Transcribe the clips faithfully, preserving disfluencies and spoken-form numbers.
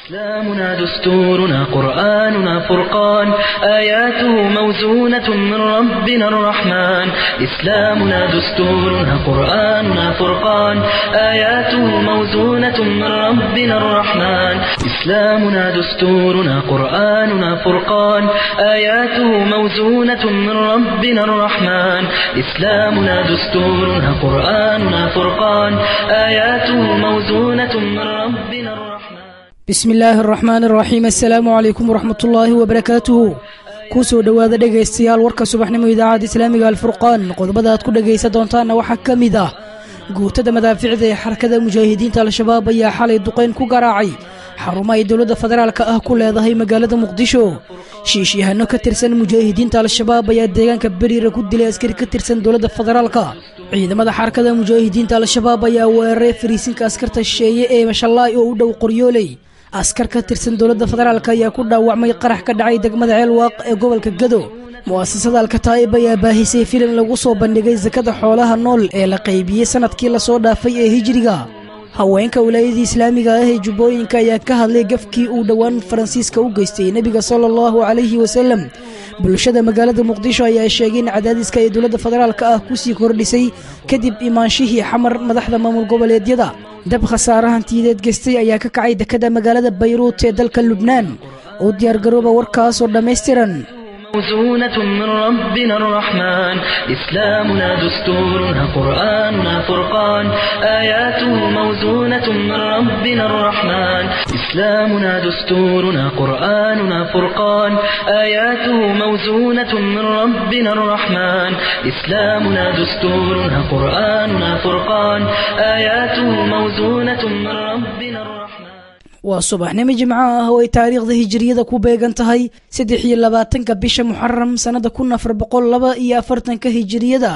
إسلامنا دستورنا قرآننا فرقان آياته موزونة من ربنا الرحمن إسلامنا دستورنا قرآننا فرقان آياته موزونة من ربنا الرحمن إسلامنا دستورنا قرآننا فرقان آياته موزونة من ربنا الرحمن إسلامنا دستورنا قرآننا فرقان آياته موزونة من ربنا الرحمن بسم الله الرحمن الرحيم السلام عليكم ورحمة الله وبركاته كوسو دوادا dhageystayaal warka subaxnimo idaacada islaamiga alfurqaan qodobada aad ku dhageysan doontaan waxa kamid ah guutada madaaficda ee xarakada mujaahidiinta al-shabaab ayaa xalay duqeyn ku garaacay xarumaha dawladda federaalka ah ku leedahay magaalada muqdisho shiishyahanno ka tirsan mujaahidiinta al-shabaab ayaa deegaanka bariira ku dilay askari ka tirsan dawladda federaalka ciidamada xarakada mujaahidiinta al-shabaab ayaa weeraray fariisinka askarta shisheeye ee mashallaay oo u dhow qoryooley askar ka tirsan dawladda federaalka ayaa ku dhaawacmay qarax ka dhacay degmada ceelwaaq ee gobolka gado mu'asasada al-kataa'ib ayaa baahisay filim lagu soo bandhigay zakada xoolaha nool ee la qaybiyey sanadkii la soo dhaafay ee hijriga haweenka wilaayada islaamiga ah ee jubbooyinka ayaa ka hadlay gafkii uu dhowaan faransiiska u geystay nebiga sallallahu calayhi wasallam bulshada magaalada muqdisho ayaa sheegay in cadaadiska ee dawladda federaalka ah ku sii kordhisay kadib imaanshihii xamar madaxda maamul goboleedyada dab khasaare hantiyadeed geystay ayaa ka kacay dekada magaalada bayruut ee dalka lubnaan oo diyaargarooba warkaas oo dhammaystiran موزونة من ربنا الرحمن إسلامنا دستورنا قرآننا فرقان آياته موزونة من ربنا الرحمن إسلامنا دستورنا قرآننا فرقان آياته موزونة من ربنا الرحمن إسلامنا دستورنا قرآننا فرقان آياته موزونة من ربنا الرحمن waa subaxnimo jimco ah oo ay taariikhda hijriyada ku beegan tahay saddex iyo labaatanka bisha muxaram sanada kun afar boqol laba iyo afartanka hijriyada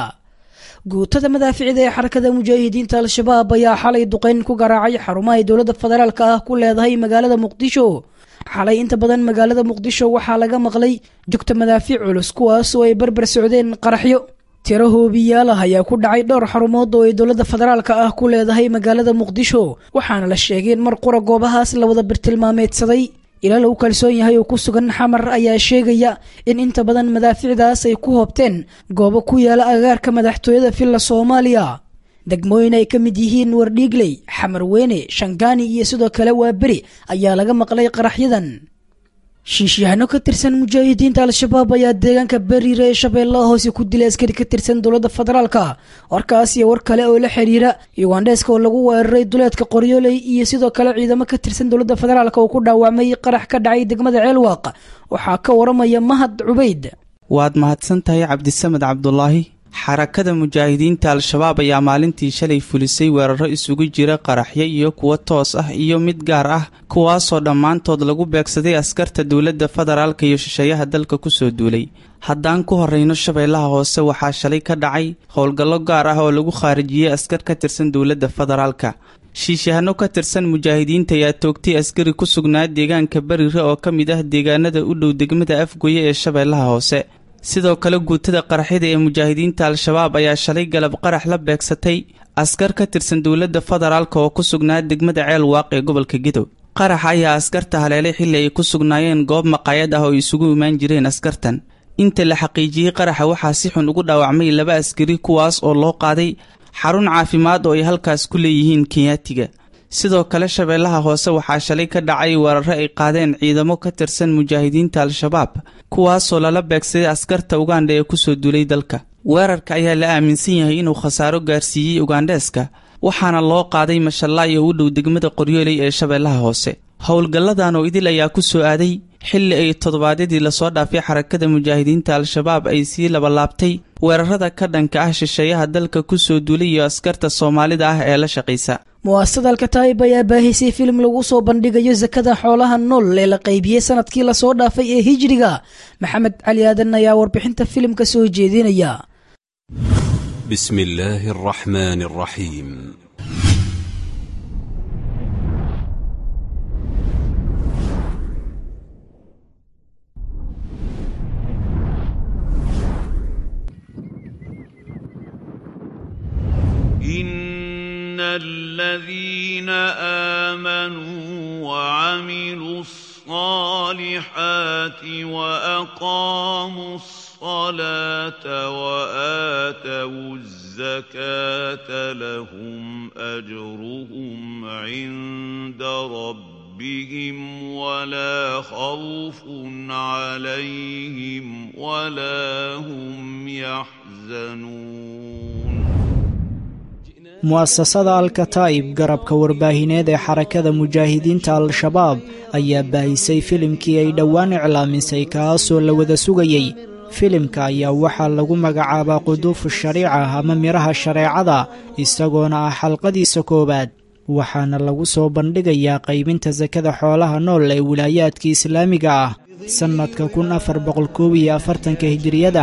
guutada madaaficda ee xarakada mujaahidiinta al-shabaab ayaa xalay duqeyn ku garaacay xarumaha dawladda federaalka ah ku leedahay magaalada muqdisho xalay inta badan magaalada muqdisho waxaa laga maqlay jugta madaafiic culus kuwaas oo ay barbar socdeen qaraxyo tiro hoobiyaal ah ayaa ku dhacay dhowr xarumood oo ay dawladda federaalka ah ku leedahay magaalada muqdisho waxaana la sheegay in mar qura goobahaas la wada birtilmaameedsaday ilaa lagu kalsoon yahay oo ku sugan xamar ayaa sheegaya in inta badan madaaficdaas ay ku hoobteen goobo ku yaala agaarka madaxtooyada filla soomaaliya degmooyin ay ka mid yihiin wardhiigley xamar weyne shangaani iyo sidoo kale waa beri ayaa laga maqlay qaraxyadan shiishyahanno ka tirsan mujaahidiinta al-shabaab ayaa deegaanka bariira ee shabeellaha hoose ku dilay askari ka tirsan dawladda federaalka warkaas iyo war kale oo la xiriira ugandheeska oo lagu weeraray duleedka qoryooley iyo sidoo kale ciidamo ka tirsan dawladda federaalka oo ku dhaawacmay qarax ka dhacay degmada ceelwaaq waxaa ka waramaya mahad cubayd waad mahadsan tahay cabdisamed cabdulaahi xarakada mujaahidiinta al-shabaab ayaa maalintii shalay fulisay weeraro isugu jira qaraxyo iyo kuwo toos ah iyo mid gaar ah kuwaasoo dhammaantood lagu beegsaday askarta dowladda federaalka iyo shisheeyaha dalka kusoo duulay haddaan ku horreyno shabeellaha hoose waxaa shalay ka dhacay howlgallo gaar ah oo lagu khaarijiyey askar ka tirsan dowladda federaalka shiishyahanno ka tirsan mujaahidiinta ayaa toogtay askari ku sugnaa deegaanka bariire oo ka mid ah deegaanada u dhow degmada afgoye ee shabeellaha hoose sidoo kale guutada qaraxyada ee mujaahidiinta al-shabaab ayaa shalay galab qarax la beegsatay askar ka tirsan dowladda federaalka oo ku sugnaa degmada ceelwaaq ee gobolka gedo qarax ayaa askarta haleelay xilli ay ku sugnaayeen goob maqaayad ah oo isugu imaan jireen askartan inta la xaqiijiyey qaraxa waxaa si xun ugu dhaawacmay laba askari kuwaas oo loo qaaday xarun caafimaad oo ay halkaas ku leeyihiin kenyaatiga sidoo kale shabeellaha hoose waxaa shalay ka dhacay weeraro ay qaadeen ciidamo ka tirsan mujaahidiinta al-shabaab kuwaasoo lala beegsaday askarta ugandha ee kusoo duulay dalka weerarka ayaa la aaminsan yahay inuu khasaaro gaarsiiyey ugandheeska waxaana loo qaaday mashallaay oo u dhow degmada qoryooley ee shabeellaha hoose howlgalladan oo idil ayaa ku soo aaday xilli ay toddobaadyadii lasoo dhaafay xarakada mujaahidiinta al-shabaab ay sii labalaabtay weerarada ka dhanka ah shisheeyaha dalka kusoo duulay iyo askarta soomaalida ah ee la shaqaysa mu'asasada al-kataa'ib ayaa baahisay filim lagu soo bandhigayo zakada xoolaha nool ee la qaybiyey sanadkii la soo dhaafay ee hijriga maxamed cali aadan ayaa warbixinta filimka soo jeedinaya bismi illaahi araxmaani araxiim إن الذين آمنوا وعملوا الصالحات وأقاموا الصلاة وآتوا الزكاة لهم أجرهم عند ربهم ولا خوف عليهم ولا هم يحزنون. mu'asasada alkataa'ib garabka warbaahineed ee xarakada mujaahidiinta al-shabaab ayaa baahisay filimkii ay dhowaan iclaamisay kaasoo la wada sugayey. filimka ayaa waxaa lagu magacaabaa quduufu shariica ama midhaha shareecada, isagoona ah xalqadiisa koowaad. waxaana lagu soo bandhigayaa qaybinta sakada xoolaha nool ee wilaayaadka islaamiga ah sannadka kun afar boqol koob iyo afartanka hijiriyada.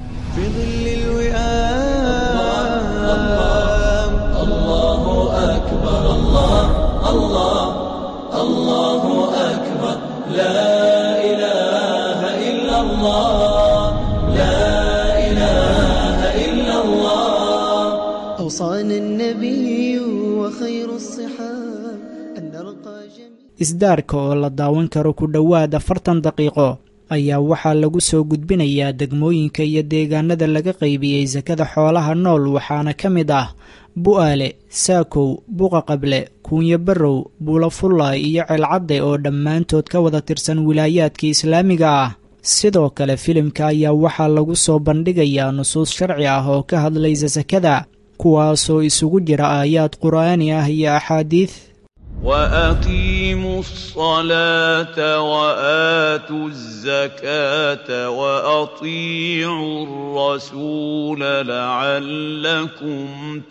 isdaarka oo la daawan karo ku dhowaad afartan daqiiqo ayaa waxaa lagu soo gudbinayaa degmooyinka iyo deegaanada laga qaybiyey sakada xoolaha nool, waxaana ka mid ah bu'aale, saakow, buqa qable, kuunyo barrow, buulafullaay iyo ceelcadde oo dhammaantood ka wada tirsan wilaayaadka islaamiga ah. sidoo kale filimka ayaa waxaa lagu soo bandhigayaa nusuus sharci ah oo ka hadlaysa sakada, kuwaasoo isugu jira aayaad qur'aani ah iyo axaadiid. وأقيموا الصلاة وآتوا الزكاة وأطيعوا الرسول لعلكم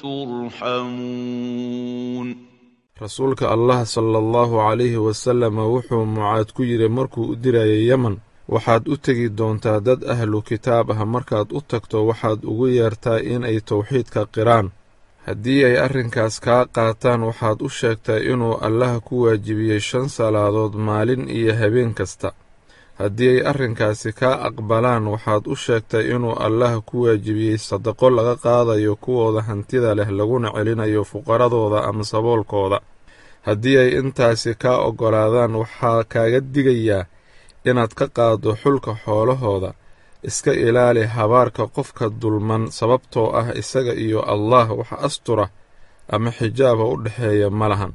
ترحمون. rasuulka allah sala allahu calayhi wasalam wuxuu mucaad ku yidhi markuu u dirayay yeman, waxaad u tegi doontaa dad ahlu kitaab ah. markaad u tagto waxaad ugu yeertaa inay towxiidka qiraan. haddii ay arrinkaas kaa qaataan waxaad u sheegtaa inuu allaha ku waajibiyey shan salaadood maalin iyo habeen kasta. haddii ay arrinkaasi kaa aqbalaan waxaad u sheegtaa inuu allaha ku waajibiyey sadaqo laga qaadayo kuwooda hantida leh laguna celinayo fuqaradooda ama saboolkooda. haddii ay intaasi kaa oggolaadaan waxaa kaaga digayaa inaad ka qaaddo xulka xoolahooda. iska ilaali habaarka qofka dulman, sababtoo ah isaga iyo allah wax astura ama xijaaba u dhexeeya ma lahan.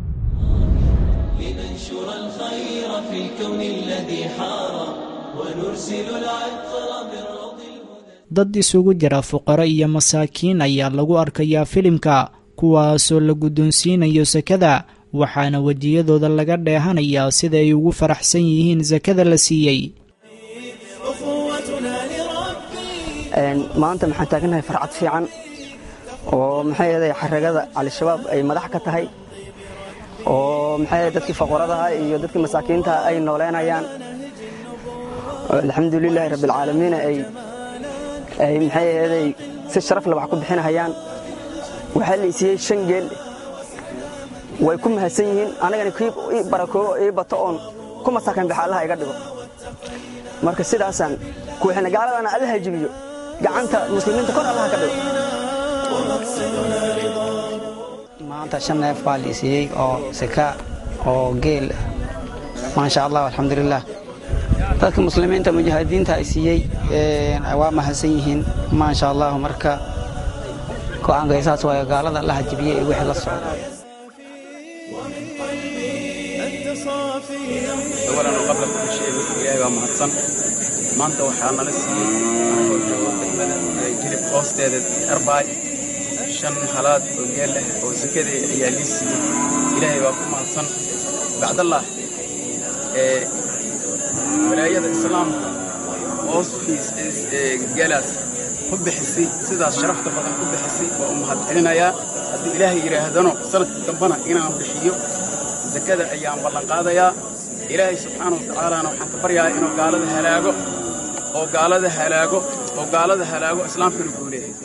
dad isugu jira fuqaro iyo masaakiin ayaa lagu arkayaa filimka, kuwaasoo la guddoonsiinayo sakada, waxaana wejiyadooda laga dheehanayaa sida ay ugu faraxsan yihiin sakada la siiyey. maanta maxaan taaganahay farcad fiican oo maxay ahayd xaragada al-shabaab ay madax ka tahay, oo maxay ahayd dadkii faqaradaha iyo dadkii masaakiinta ay nooleynayaan. alxamdulillahi rabbil caalamiin ay ay maxay ahayd si sharaf leh wax ku bixinayaan. waxa la siiyay shan geel, way ku mahadsan yihiin. anagana kii barakoo ee bato on ku masaakan baxaalaha iga dhigo. marka sidaasan ku waxna gaaladana allaha jibiyo, gacanta muslimiinta kor allaha ka dhigo. maanta shan neef baa la siiyey oo saka oo geel, maasha allah, alxamdulilah. dadka muslimiinta mujaahidiinta ay siiyey waa mahadsan yihiin, maasha allah. marka go'aanka isaas waayo, gaalada allaha jibiye ee wixii la socda. أولاً وقبل كل شيء إلهي ومحسن maanta waxaa nala siiyey degmada jilib hoosteeda arbaay shan halaad oo geel leh oo sakada ayaa lii siiyey. ilaahay waa ku mahadsan. bacdallah ee walaayada islaamka hoosfiis geelaas ku bixisay, sidaas sharafta badan ku bixisay, waa u mahad celinayaa. haddii ilaahay yidhaahdano sanadka dambana inaan bixiyo sakada ayaan ballan qaadayaa. ilaahay subxaana wa tacaalaana waxaan ka baryayaa inuu gaalada halaago oo gaalada halaago oo gaalada halaago islaamkana guuleeyo.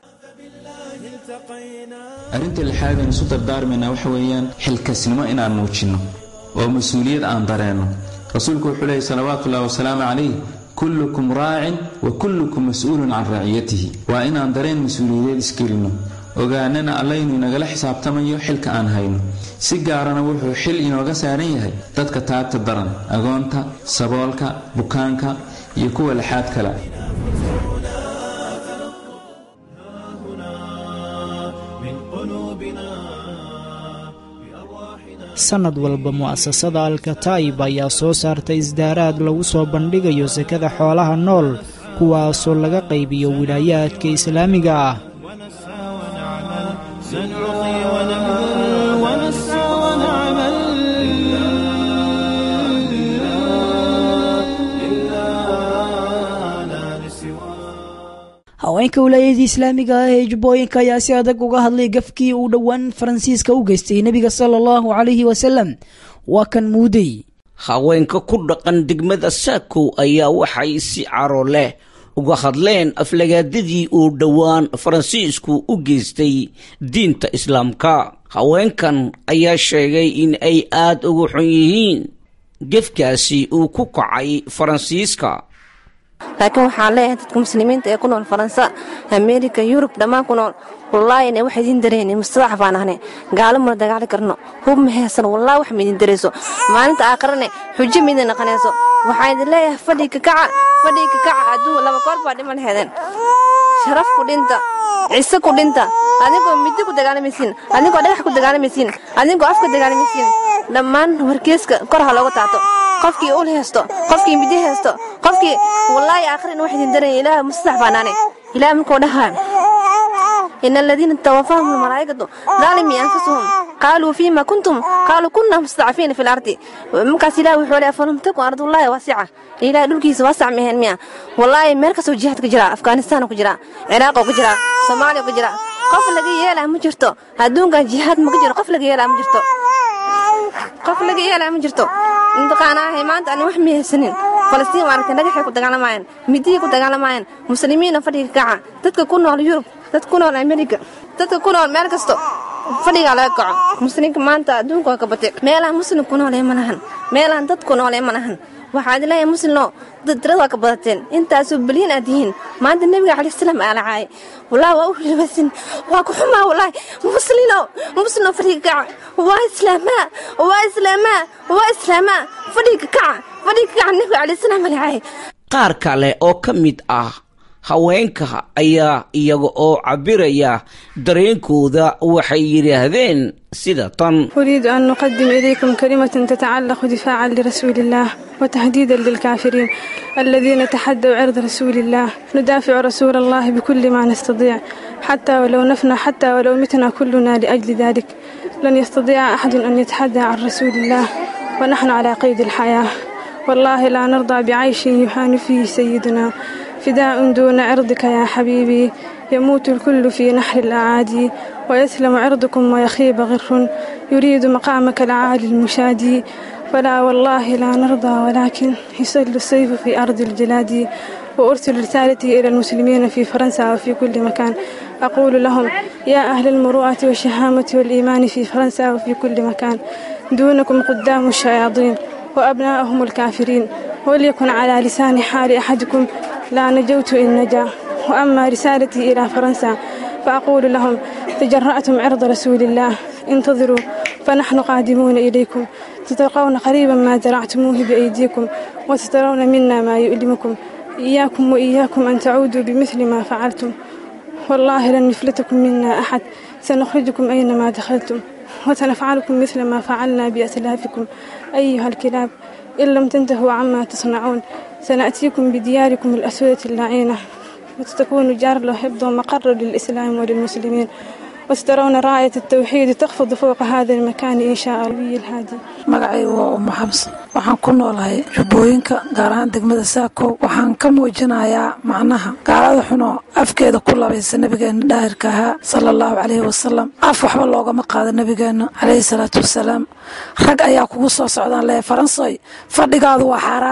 arrinta lixaad aan isu dardaarmaynaa waxa weeyaan xilkasnimo inaan muujinno oo mas-uuliyad aan dareenno. rasuulku wuxuu leeyahy salawaatullahi wasalaamu calayh, kullukum raacin wa kullukum mas-uulun can raaciyatihi. waa inaan dareen mas-uuliyadeed isgelinno ogaanana alla inuu inagala xisaabtamayo xilka aan hayno si gaarana wuxuu xil inooga saaran yahay dadka taagta daran agoonta saboolka bukaanka iyo kuwa laxaad kale sanad walba mu'asasada alkataa'ib ayaa soo saartay isdaaraad lagu soo bandhigayo sakada xoolaha nool kuwaasoo laga qaybiyo wilaayaadka islaamiga ah haweenka wilaayadii islaamiga ah ee jubbooyinka ayaa si adag uga hadlay gafkii uu dhowaan faransiiska u geystay nebiga sala allahu calayhi wasalam waa kan muudey haweenka ku dhaqan degmada saakow ayaa waxay si caro leh uga hadleen aflagaadadii uu dhowaan faransiisku u geystay diinta islaamka haweenkan ayaa sheegay in ay aad ugu xun yihiin gefkaasi uu ku kacay faransiiska laakiin waxaan leeyahay dadka muslimiinta ee ku nool faransa ameerika yurub dhammaan ku nool wallaahi inay wax idin dareenin mustadax baan ahne gaalo muna dagaali karno hub ma heesan wallaahi wax ma idin dareyso maalinta aakhirane xujo ma idin naqanayso waxaan idin leeyahay fadhiga kaca fadhiga kaca adduun laba koor baa dhiman heedeen sharaf ku dhinta ciise ku dhinta adigoo midi ku dagaalamaysiin adigoo dhagax ku dagaalamaysiin adigoo afka dagaalamaysiin dhammaan wargeeska kor ha looga taato qofkii ul heesto qofkii midi heesto qofkii wallaahi aakhirin wax idin dareen ilaahay mustax baanaane ilaahay markuu dhahaa إن الذين توفاهم الملائكة ظالمي أنفسهم قالوا فيما كنتم قالوا كنا مستضعفين في الأرض مكاس إلهي وحولي أفلم تكن أرض الله واسعة إلهي دولكيس واسع مهن مياه والله مركز وجهات كجرا أفغانستان وكجرا عراق وكجرا صوماليا وكجرا قفل لقي يالا مجرتو هدون كان جهاد مكجرا قفل لقي يالا مجرتو قفل لقي يالا مجرتو انتقانا هيمان أنا وحمي سنين فلسطين وعركة نجحي كنت قالا معين مدي كنت قالا معين مسلمين فريق كعا تدك كنا على يوروب dadka ku nool Amerika dadka ku nool meel kasto fadhiga laga kaco muslimiinta maanta adduunka ka batay meelaha muslimku nool ee malahan meelaha dadku nool ee malahan waxaad leeyahay muslimno dad tirada ka badateen intaas oo bilyan adiin maanta nabiga kaleey salaam alayhi walaa waa u libasin waa ku xumaa walaa muslimiino muslimiino fadhiga kaca waa islaama waa islaama waa islaama fadhiga kaca fadhiga kaca nabiga kaleey salaam alayhi qaar kale oo kamid ah haweenka ayaa iyaga oo cabiraya dareenkooda waxay yiraahdeen sida tan أريد أن نقدم إليكم كلمة تتعلق دفاعا لرسول الله وتهديدا للكافرين الذين تحدوا عرض رسول الله ندافع رسول الله بكل ما نستطيع حتى ولو نفنى حتى ولو متنا كلنا لأجل ذلك لن يستطيع أحد أن يتحدى عن رسول الله ونحن على قيد الحياة والله لا نرضى بعيش يهان فيه سيدنا فداء دون عرضك يا حبيبي يموت الكل في نحر الأعادي ويسلم عرضكم ويخيب غر يريد مقامك العالي المشادي فلا والله لا نرضى ولكن يسل السيف في أرض الجلاد وأرسل رسالتي إلى المسلمين في فرنسا وفي كل مكان أقول لهم يا أهل المروءة والشهامة والإيمان في فرنسا وفي كل مكان دونكم قدام الشياطين وأبناءهم الكافرين وليكن على لسان حال أحدكم لا نجوت إن نجا وأما رسالتي إلى فرنسا فأقول لهم تجرأتم عرض رسول الله انتظروا فنحن قادمون إليكم تتلقون قريبا ما زرعتموه بأيديكم وسترون منا ما يؤلمكم إياكم وإياكم أن تعودوا بمثل ما فعلتم والله لن يفلتكم منا أحد سنخرجكم أينما دخلتم وسنفعلكم مثل ما فعلنا بأسلافكم أيها الكلاب إن لم تنتهوا عما تصنعون سنأتيكم بدياركم الأسودة اللعينة وستكون جار له حفظ ومقر للإسلام وللمسلمين وسترون راية التوحيد تخفض فوق هذا المكان إن شاء الله الهادي magacay waa Umu Xamsa waxaan ku noolahay Jubbooyinka gaar ahaan degmada Saako waxaan ka muujinayaa macnaha gaalada xuno afkeeda ku labaysa nabigeena daahirka ah sallallahu alayhi wasallam af waxba looga ma qaado nabigeena alayhi salatu wasalam rag ayaa kugu soo socdaan leey Faransoy fadhigaadu waa xaraan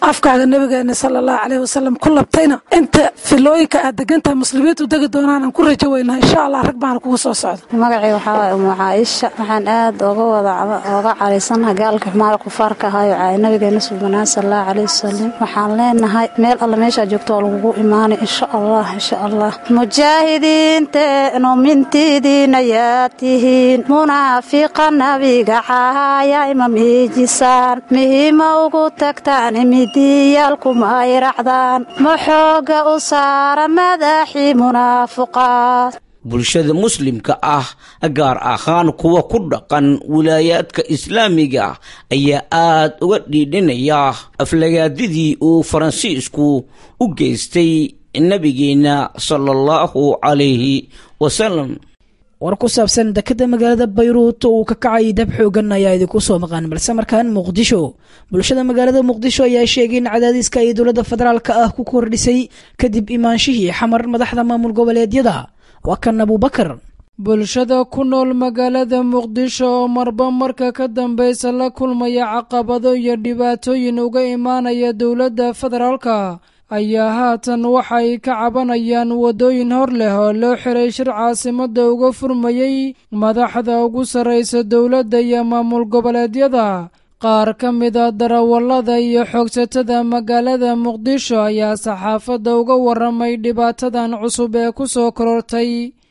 afkaaga nabigeena sala allahu caleyhi wasalam ku labtayna inta filooyinka aad degantahay muslimiintu degi doonaan aan ku rajo weynaa insha allah rag baana kugu soo socda magacii waxaa waaye umu caaisha waxaan aad oga wada oga caraysanahay gaalka xumaara kufaarka ahaayo caay nabigeena subanaa sala allahu caleyhi wasalam waxaan leenahay meel alla meeshaa joogto oo lagugu imaanay insha allah insha allah mujaahidiinteenu mintidiina yaa tihiin munaafiqa nabiga caaya ima miijisaan mihima ugu tagtaan midiyaalkuma ay racdaan maxooga u saara madaxii munaafiqaad bulshada muslimka ah gaar ahaan kuwa ku dhaqan wilaayaadka islaamiga ayaa aad uga dhiidhinaya aflagaadidii uu faransiisku u geystay nabigeena sallallahu calayhi wasallam. war ku saabsan dekada magaalada Bayruut oo ka kacay dab xoogan ayaa idinku soo maqan balse markaan Muqdisho bulshada magaalada Muqdisho ayaa sheegay in cadaadiska ay dowladda federaalka ah ku kordhisay kadib imaanshihii xamar madaxda maamul goboleedyada waa kan Abubakar. bulshada ku nool magaalada Muqdisho oo marba marka ka dambaysa la kulmaya caqabado iyo dhibaatooyin uga imaanaya dowladda federaalka ayaa haatan waxay ka cabanayaan wadooyin hor leh oo loo xiray shir caasimada uga furmayay madaxda ugu sarreysa dowladda iyo maamul goboleedyada. qaar ka mid a darawallada iyo xoogsatada magaalada Muqdisho ayaa saxaafadda uga waramay dhibaatadan cusub ee ku soo korortay.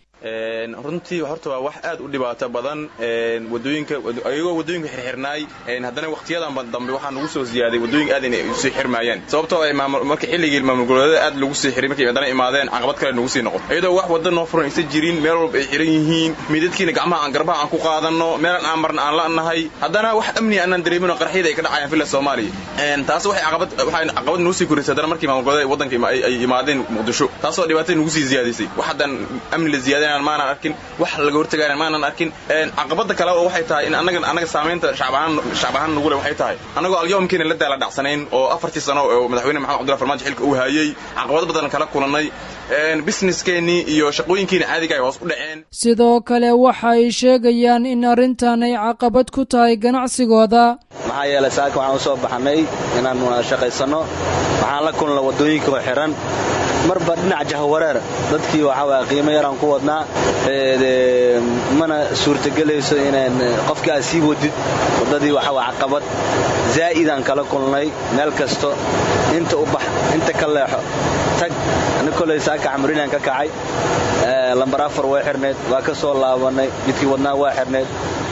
runtii horta waa wax aad u dhibaato badan wadooyinka ayagoo wadooyinka xirxirnaay haddana waqtiyadan dambe waxaa nagu soo ziyaaday wadooyinka aad inay soo xirmayaan sababtoo ay marka xilligii maamul goboleedyada aad lagu soo xiray markay haddana imaadeen caqabad kale nagu sii noqon iyadoo wax wada noo furan aysan jirin meel walba ay xiran yihiin midadkiina gacmaha aan garbaha aan ku qaadanno meelan aan marna aan la'nahay haddana wax amni aanan dareemin qarxiyada ay ka dhacayaan fila Soomaaliya taas waxay caqabad waxay caqabad nagu sii korisay haddana markii maamul goboleedyada wadanka ay imaadeen Muqdisho taasoo dhibaato nagu sii ziyaadisay wax hadan amni la ziyaadeen maanan arkin wax laga hortagayna maanan arkin caqabada kale oo waxay tahay in anaga anaga saameynta shacbahan shacbahan nagu leh waxay tahay anagoo alyoomkiina la daala dhacsanayn oo afartii sano oo madaxweyne maxamed cabdullaahi farmaajo xilka uu hayay caqabado badan kala kulanay businesskeeni iyo shaqooyinkiina caadiga ay hoos u dhaceen. sidoo kale waxay sheegayaan in arrintan ay caqabad ku tahay ganacsigooda maxaa yeelay saaka waxaan u soo baxnay inaan shaqaysano waxaan la kulnay wadooyinka oo xiran marba dhinac jahawareer dadkii waxa waa qiimo yar aan ku wadnaa ee mana suurtagelayso inaan qofka sii wadid wadadii waxa waa caqabad zaa'idan kala kulnay meel kasto inta u bax inta ka leexo tag ana kulay saaka amrinan ka kacay ee lambar afar way xirneed waa ka soo laabanay midkii wadnaa waa xirneed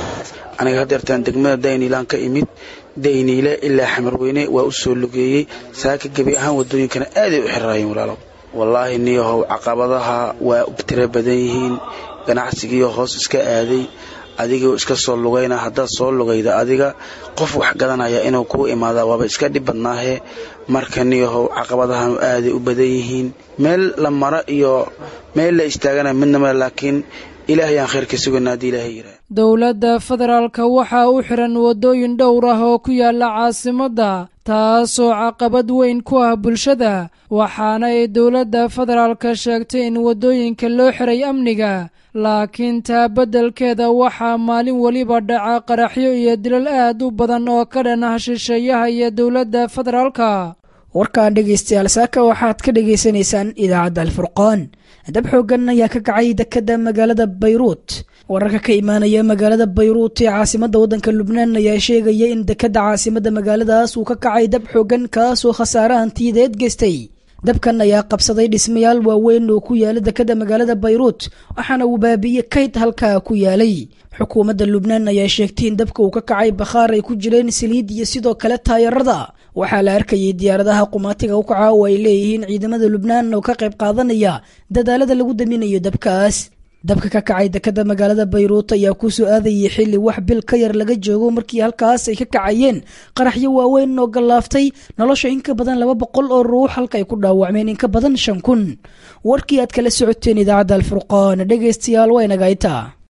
aniga hadeertaan degmada Dayniilaan ka imid Dayniile ilaa Xamarweyne waa u soo lugeeyay saaka gabi ahaan wadooyinkana aad ay u xiraayeen walaalo wallahi niyahow caqabadaha waa u tira badan yihiin ganacsigiyo hoos iska aaday adiga iska soo lugayna hadda soo lugayda adiga qof wax gadanaya inuu ku imaado waaba iska dhib badnaahe marka niyahow caqabadaha aad ay u badan yihiin meel la mara iyo meel la istaagana midnaba laakiin ilaahay aan khayrka suganaa ilaahay yira dowladda federaalka waxa uu xiran wadooyin dhowr ah oo ku yaala caasimadda taasoo caqabad weyn ku ah bulshada waxaana ay dowladda federaalka sheegtay in wadooyinka loo xiray amniga laakiin taa beddelkeeda waxaa maalin waliba dhaca qaraxyo iyo dilal aad u badan oo ka dhan ah shisheeyaha iyo dowladda federaalka. warkaan dhegaystayaal saaka waxaad ka dhagaysanaysaan idaacadda alfurqaan dab xoogan ayaa ka kacay dekada magaalada Bayruut wararka ka imaanaya magaalada Bayruut ee caasimadda waddanka Lubnaan ayaa sheegaya in dekada caasimadda magaaladaas uu ka kacay dab xoogan kaas oo khasaare hantiyadeed geystay dabkan ayaa qabsaday dhismayaal waaweyn oo ku yaala dekada magaalada Bayruut waxaana uu baabi'iyay kayd halka ku yaalay xukuumadda Lubnaan ayaa sheegtay in dabka uu ka kacay bakhaar ay ku jireen saliid iyo sidoo kale taayarada waxaa la arkayay diyaaradaha qumaatiga u kaca oo ay leeyihiin ciidamada Lubnaan oo ka qayb qaadanaya dadaalada lagu daminayo dabkaas dabka ka kacay dekada magaalada Bayruut ayaa ku soo aadayay xilli wax bil ka yar laga joogo markii halkaas ay ka kacayeen qaraxyo waaweyn oo galaaftay nolosha in ka badan laba boqol oo ruux halka ay ku dhaawacmeen in ka badan shan kun warkii aad kala socoteen idaacadda alfurqaan dhageystayaal waa inaga intaa.